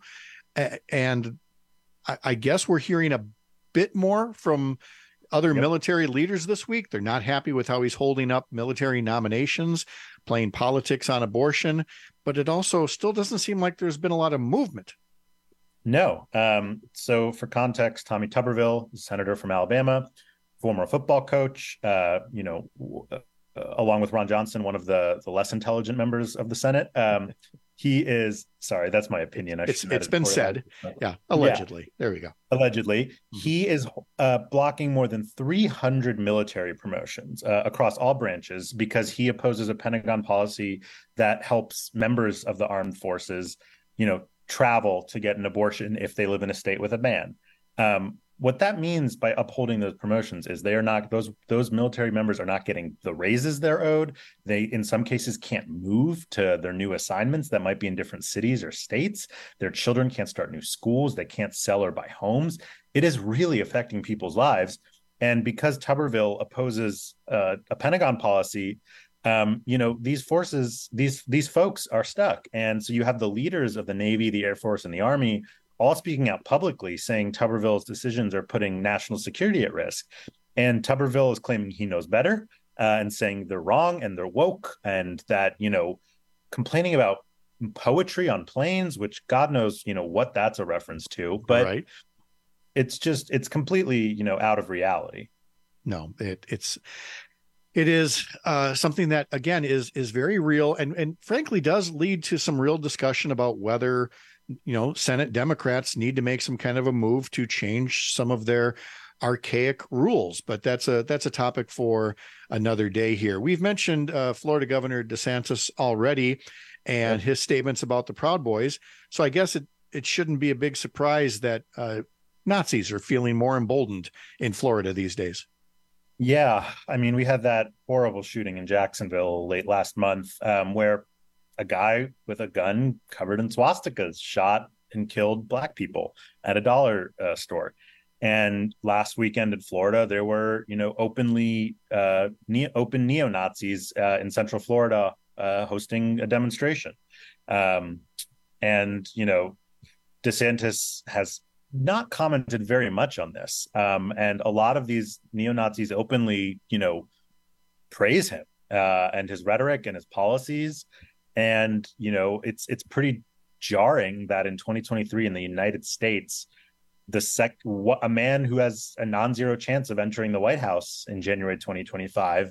And I guess we're hearing a bit more from other military leaders this week. They're not happy with how he's holding up military nominations, playing politics on abortion. But it also still doesn't seem like there's been a lot of movement.
No. So for context, Tommy Tuberville, senator from Alabama, former football coach, along with Ron Johnson, one of the less intelligent members of the Senate. He is, sorry, that's my opinion.
It's been said. Yeah, allegedly. Yeah. There we go.
Allegedly. He is blocking more than 300 military promotions across all branches because he opposes a Pentagon policy that helps members of the armed forces, travel to get an abortion if they live in a state with a ban. What that means by upholding those promotions is they are not, those military members are not getting the raises they're owed. They, in some cases, can't move to their new assignments that might be in different cities or states. Their children can't start new schools. They can't sell or buy homes. It is really affecting people's lives. And because Tuberville opposes a Pentagon policy, these forces, these folks are stuck. And so you have the leaders of the Navy, the Air Force, and the Army all speaking out publicly saying Tuberville's decisions are putting national security at risk. And Tuberville is claiming he knows better. and saying they're wrong and they're woke, and that, complaining about poetry on planes, which God knows, what that's a reference to, but
right.
it's completely, out of reality.
No, it is something that, again, is very real and frankly does lead to some real discussion about whether, Senate Democrats need to make some kind of a move to change some of their archaic rules. But that's a topic for another day here. We've mentioned Florida Governor DeSantis already and his statements about the Proud Boys. So I guess it shouldn't be a big surprise that Nazis are feeling more emboldened in Florida these days.
Yeah. I mean, we had that horrible shooting in Jacksonville late last month where a guy with a gun covered in swastikas shot and killed Black people at a dollar store. And last weekend in Florida, there were, open neo-Nazis in Central Florida hosting a demonstration. And, DeSantis has not commented very much on this. And a lot of these neo-Nazis openly, praise him and his rhetoric and his policies. And, it's pretty jarring that in 2023 in the United States, a man who has a non-zero chance of entering the White House in January 2025,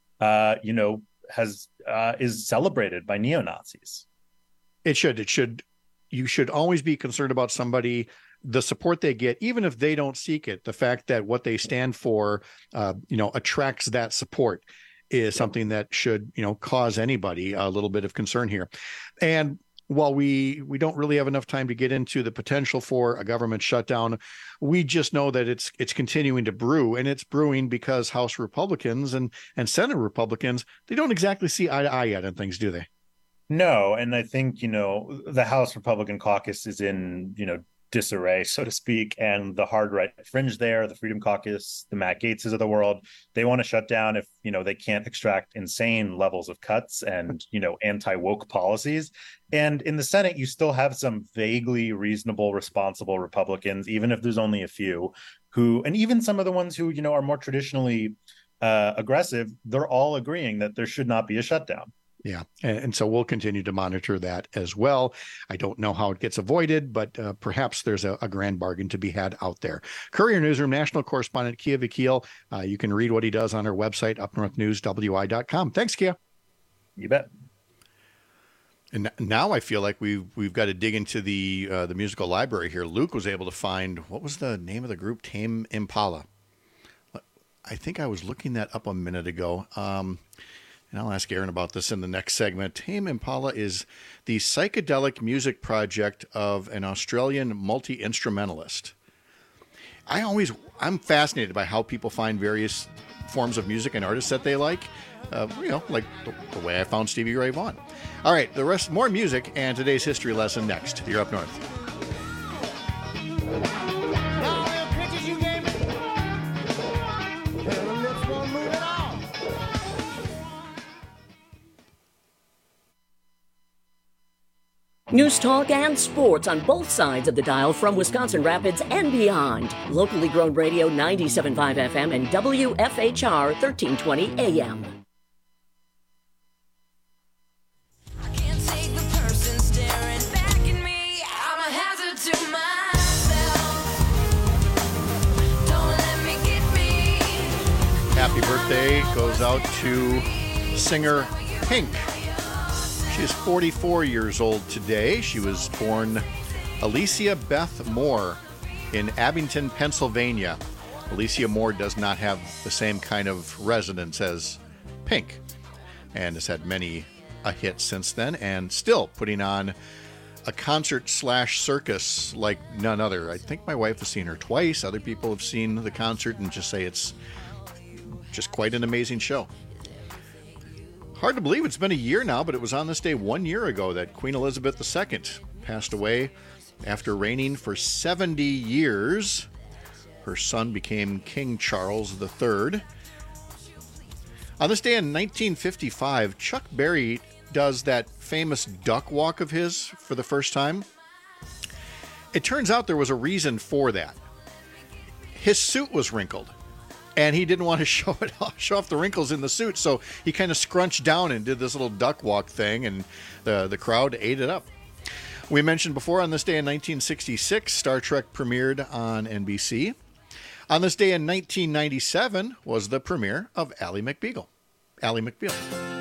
is celebrated by neo-Nazis.
You should always be concerned about somebody, the support they get, even if they don't seek it. The fact that what they stand for, attracts that support is something that should, cause anybody a little bit of concern here. And while we don't really have enough time to get into the potential for a government shutdown, we just know that it's continuing to brew, and it's brewing because House Republicans and Senate Republicans, they don't exactly see eye to eye yet on things, do they?
No. And I think, the House Republican caucus is in, disarray, so to speak, and the hard right fringe there, the Freedom Caucus, the Matt Gaetzes of the world, they want to shut down if, they can't extract insane levels of cuts and, anti-woke policies. And in the Senate, you still have some vaguely reasonable, responsible Republicans, even if there's only a few who, and even some of the ones who, are more traditionally aggressive, they're all agreeing that there should not be a shutdown.
Yeah. And so we'll continue to monitor that as well. I don't know how it gets avoided, but perhaps there's a grand bargain to be had out there. Courier Newsroom national correspondent Kia Vakil. You can read what he does on our website, upnorthnewswi.com. Thanks, Kia.
You bet.
And now I feel like we've got to dig into the musical library here. Luke was able to find, what was the name of the group? Tame Impala. I think I was looking that up a minute ago. And I'll ask Aaron about this in the next segment. Tame Impala is the psychedelic music project of an Australian multi-instrumentalist. I'm fascinated by how people find various forms of music and artists that they like, like the way I found Stevie Ray Vaughan. All right, the rest, more music and today's history lesson next. You're Up North.
News talk and sports on both sides of the dial from Wisconsin Rapids and beyond. Locally grown radio 97.5 FM and WFHR 1320 AM.
Happy birthday goes out to singer Pink. She is 44 years old today. She was born Alicia Beth Moore in Abington, Pennsylvania. Alicia Moore does not have the same kind of resonance as Pink and has had many a hit since then and still putting on a concert/circus like none other. I think my wife has seen her twice. Other people have seen the concert and just say it's just quite an amazing show. Hard to believe it's been a year now, but it was on this day 1 year ago that Queen Elizabeth II passed away after reigning for 70 years. Her son became King Charles III. On this day in 1955, Chuck Berry does that famous duck walk of his for the first time. It turns out there was a reason for that. His suit was wrinkled. And he didn't want to show off the wrinkles in the suit, so he kind of scrunched down and did this little duck walk thing, and the crowd ate it up. We mentioned before, on this day in 1966, Star Trek premiered on NBC. On this day in 1997 was the premiere of Ally McBeal. Ally McBeal.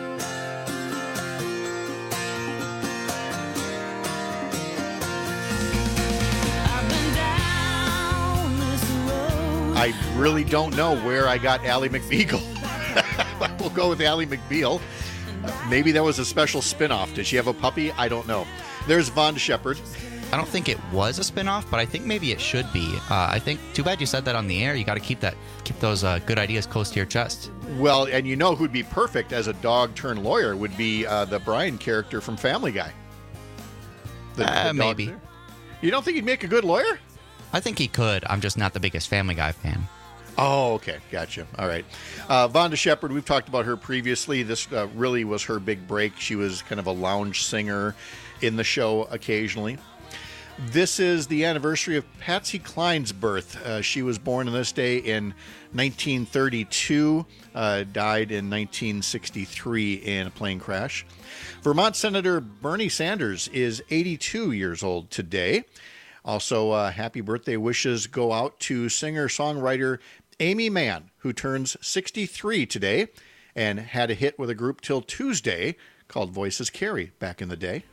I really don't know where I got Ally McBeal. We'll go with Ally McBeal. Maybe that was a special spinoff. Did she have a puppy? I don't know. There's Von Shepard.
I don't think it was a spinoff, but I think maybe it should be. I think too bad you said that on the air. You got to keep those good ideas close to your chest.
Well, and you know who'd be perfect as a dog turned lawyer would be the Brian character from Family Guy. The
maybe.
There. You don't think he'd make a good lawyer?
I think he could. I'm just not the biggest Family Guy fan.
Oh, okay. Gotcha. All right. Vonda Shepard, we've talked about her previously. This really was her big break. She was kind of a lounge singer in the show occasionally. This is the anniversary of Patsy Cline's birth. She was born on this day in 1932, died in 1963 in a plane crash. Vermont Senator Bernie Sanders is 82 years old today. Also, happy birthday wishes go out to singer-songwriter Amy Mann, who turns 63 today and had a hit with a group till Tuesday called Voices Carry back in the day.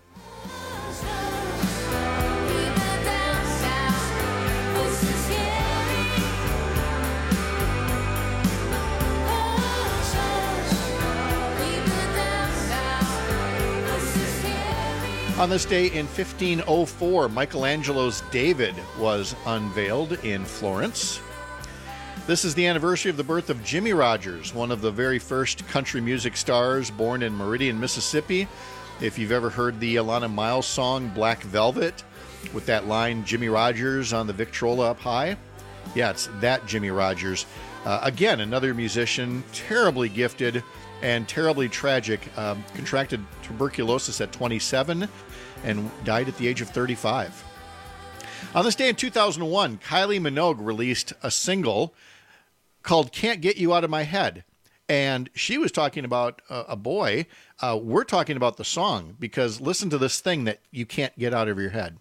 On this day in 1504, Michelangelo's David was unveiled in Florence. This is the anniversary of the birth of Jimmie Rodgers, one of the very first country music stars born in Meridian, Mississippi. If you've ever heard the Alana Miles song, Black Velvet, with that line, Jimmie Rodgers on the Victrola up high. Yeah, it's that Jimmie Rodgers. Again, another musician, terribly gifted and terribly tragic. Contracted tuberculosis at 27 and died at the age of 35. On this day in 2001, Kylie Minogue released a single called Can't Get You Out of My Head. And she was talking about a boy. We're talking about the song, because listen to this thing that you can't get out of your head.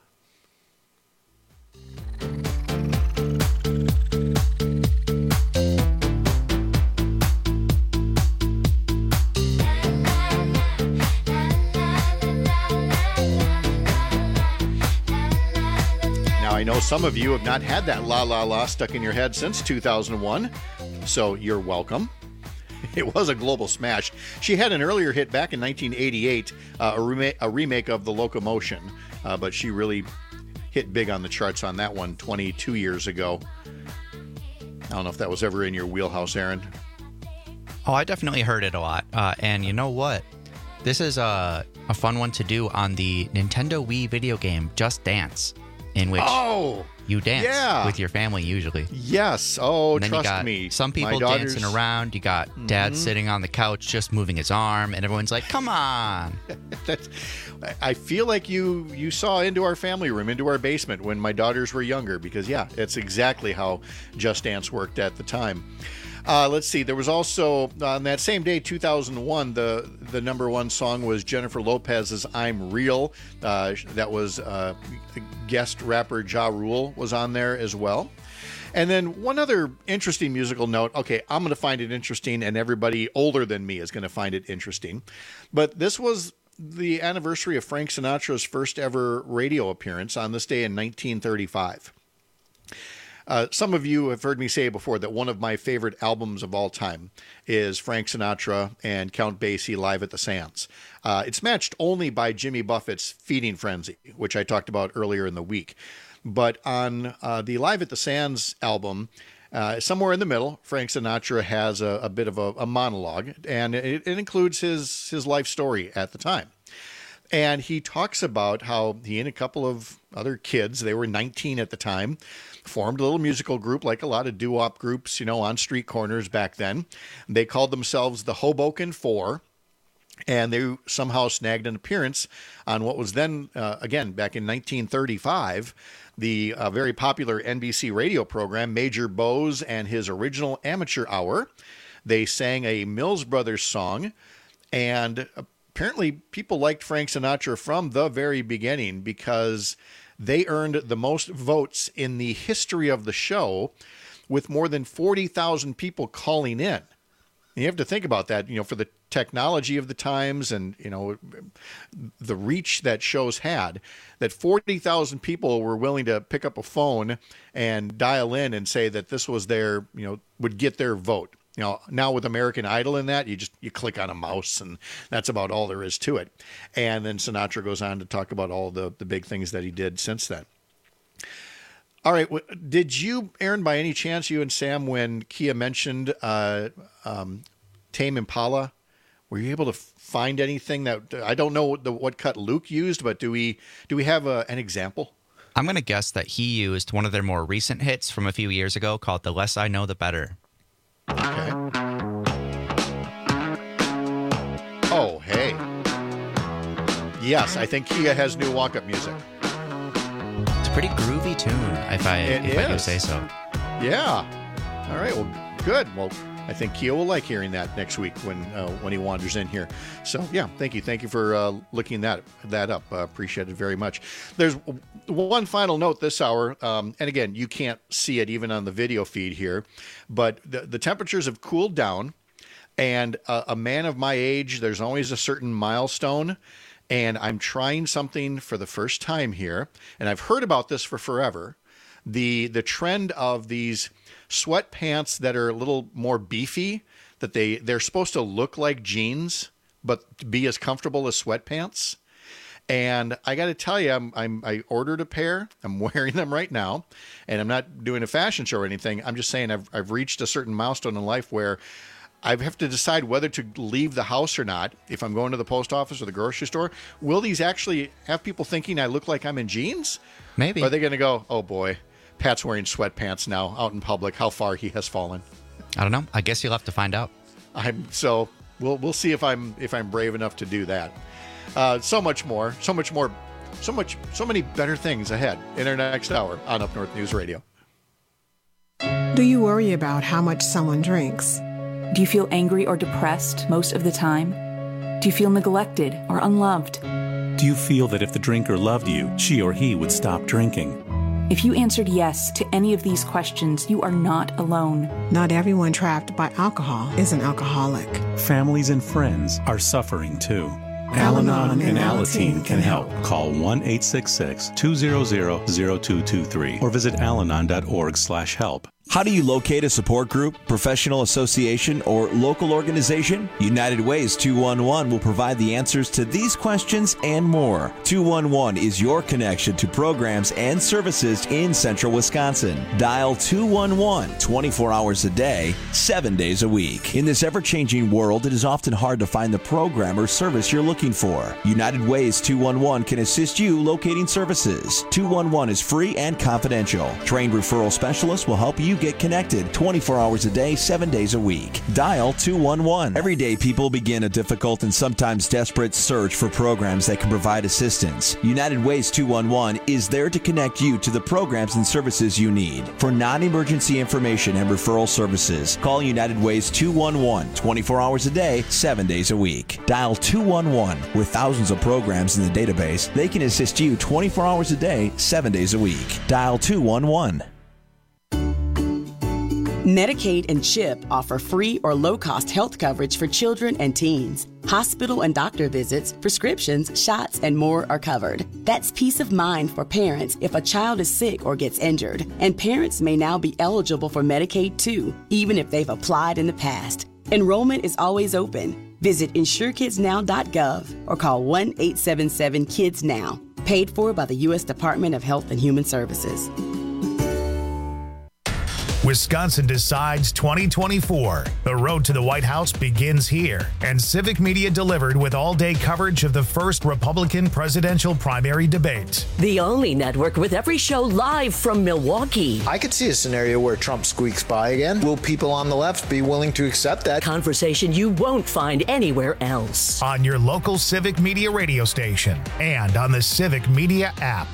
I know some of you have not had that La La La stuck in your head since 2001, so you're welcome. It was a global smash. She had an earlier hit back in 1988, a remake of The Locomotion, but she really hit big on the charts on that one 22 years ago. I don't know if that was ever in your wheelhouse, Aaron.
Oh, I definitely heard it a lot. And you know what? This is a fun one to do on the Nintendo Wii video game Just Dance, in which you dance with your family usually.
Yes. Oh,
and then
trust
you got
me.
some people dancing around. You got dad sitting on the couch just moving his arm, and everyone's like, come on.
I feel like you saw into our family room, into our basement when my daughters were younger, because, yeah, it's exactly how Just Dance worked at the time. Let's see. There was also, on that same day, 2001, the number one song was Jennifer Lopez's I'm Real. That was guest rapper Ja Rule was on there as well. And then one other interesting musical note. Okay, I'm going to find it interesting, and everybody older than me is going to find it interesting. But this was the anniversary of Frank Sinatra's first ever radio appearance on this day in 1935. Some of you have heard me say before that one of my favorite albums of all time is Frank Sinatra and Count Basie Live at the Sands. It's matched only by Jimmy Buffett's Feeding Frenzy, which I talked about earlier in the week. But on the Live at the Sands album, somewhere in the middle, Frank Sinatra has a bit of a monologue, and it includes his life story at the time. And he talks about how he and a couple of other kids, they were 19 at the time, formed a little musical group like a lot of doo-wop groups, on street corners back then. They called themselves the Hoboken Four. And they somehow snagged an appearance on what was then, again, back in 1935, the very popular NBC radio program, Major Bowes and his original amateur hour. They sang a Mills Brothers song, and apparently people liked Frank Sinatra from the very beginning because they earned the most votes in the history of the show, with more than 40,000 people calling in. And you have to think about that, for the technology of the times and, the reach that shows had, that 40,000 people were willing to pick up a phone and dial in and say that this was their, would get their vote. Now with American Idol and that, you click on a mouse and that's about all there is to it. And then Sinatra goes on to talk about all the big things that he did since then. All right. Did you, Aaron, by any chance, you and Sam, when Kia mentioned Tame Impala, were you able to find anything that, I don't know what cut Luke used, but do we have an example?
I'm going to guess that he used one of their more recent hits from a few years ago called The Less I Know, The Better.
Okay. Oh, hey. Yes, I think Kia has new walk-up music.
It's a pretty groovy tune, if I do say so.
Yeah. All right. Well, good. Well, I think Kia will like hearing that next week when he wanders in here. So, yeah, thank you. Thank you for looking that up. Appreciate it very much. There's one final note this hour, and again, you can't see it even on the video feed here, but the temperatures have cooled down, and a man of my age, there's always a certain milestone, and I'm trying something for the first time here, and I've heard about this for forever. The trend of these sweatpants that are a little more beefy, that they're supposed to look like jeans, but be as comfortable as sweatpants. And I got to tell you, I ordered a pair. I'm wearing them right now, and I'm not doing a fashion show or anything. I'm just saying I've reached a certain milestone in life where I have to decide whether to leave the house or not. If I'm going to the post office or the grocery store, will these actually have people thinking I look like I'm in jeans?
Maybe.
Or are they going to go, oh boy, Pat's wearing sweatpants now out in public. How far he has fallen.
I don't know. I guess you'll have to find out.
So we'll see if I'm brave enough to do that. So many better things ahead in our next hour on Up North News Radio.
Do you worry about how much someone drinks?
Do you feel angry or depressed most of the time? Do you feel neglected or unloved?
Do you feel that if the drinker loved you, she or he would stop drinking?
If you answered yes to any of these questions, you are not alone.
Not everyone trapped by alcohol is an alcoholic.
Families and friends are suffering too. Al-Anon and Alateen can help. Call 1-866-200-0223 or visit alanon.org/help.
How do you locate a support group, professional association, or local organization? United Ways 211 will provide the answers to these questions and more. 211 is your connection to programs and services in central Wisconsin. Dial 211 24 hours a day, 7 days a week. In this ever-changing world, it is often hard to find the program or service you're looking for. United Ways 211 can assist you locating services. 211 is free and confidential. Trained referral specialists will help you get connected 24 hours a day, 7 days a week. Dial 211. Every day, people begin a difficult and sometimes desperate search for programs that can provide assistance. United Ways 211 is there to connect you to the programs and services you need. For non-emergency information and referral services, call United Ways 211 24 hours a day, 7 days a week. Dial 211. With thousands of programs in the database, they can assist you 24 hours a day, 7 days a week. Dial 211.
Medicaid and CHIP offer free or low-cost health coverage for children and teens. Hospital and doctor visits, prescriptions, shots, and more are covered. That's peace of mind for parents if a child is sick or gets injured. And parents may now be eligible for Medicaid too, even if they've applied in the past. Enrollment is always open. Visit InsureKidsNow.gov or call 1-877-KIDS-NOW. Paid for by the U.S. Department of Health and Human Services.
Wisconsin Decides 2024. The road to the White House begins here, and Civic Media delivered with all-day coverage of the first Republican presidential primary debate.
The only network with every show live from Milwaukee.
I could see a scenario where Trump squeaks by again. Will people on the left be willing to accept that?
Conversation you won't find anywhere else.
On your local Civic Media radio station and on the Civic Media app.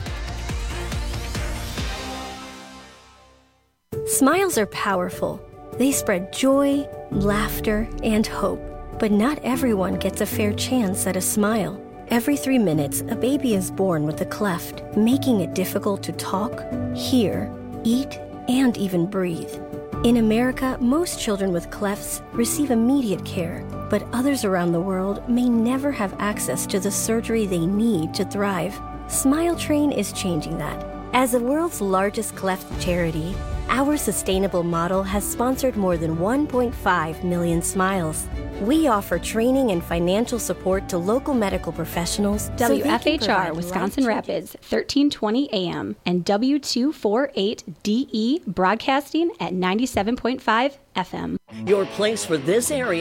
Smiles are powerful. They spread joy, laughter, and hope. But not everyone gets a fair chance at a smile. Every 3 minutes, a baby is born with a cleft, making it difficult to talk, hear, eat, and even breathe. In America, most children with clefts receive immediate care, but others around the world may never have access to the surgery they need to thrive. Smile Train is changing that. As the world's largest cleft charity, our sustainable model has sponsored more than 1.5 million smiles. We offer training and financial support to local medical professionals.
WFHR Wisconsin Rapids, 1320 AM, and W248DE broadcasting at 97.5 FM.
Your place for this area